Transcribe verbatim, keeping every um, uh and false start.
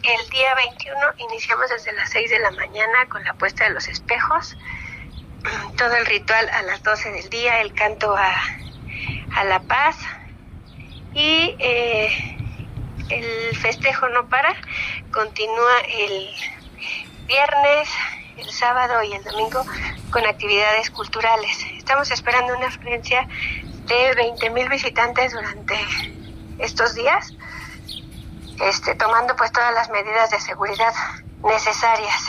el día veintiuno iniciamos desde las seis de la mañana con la puesta de los espejos, todo el ritual a las doce del día, el canto a, a la paz y eh, el festejo no para, continúa el viernes, el sábado y el domingo con actividades culturales. Estamos esperando una afluencia de veinte mil visitantes durante estos días, este, tomando pues todas las medidas de seguridad necesarias.